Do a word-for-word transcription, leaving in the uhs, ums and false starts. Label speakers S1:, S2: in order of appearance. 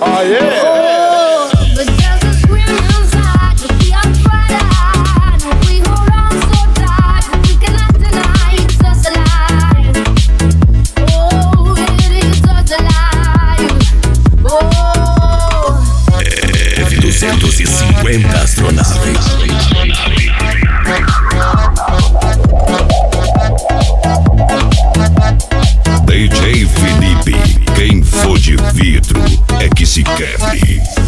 S1: Oh yeah.
S2: Oh, but there's a scream inside, but we are tried. We hold on so tight, but we cannot deny it's us alive. Oh, it is us alive. Oh.
S3: F duzentos e cinquenta astronave. D J Felipe, quem for de vidro é que se quebre.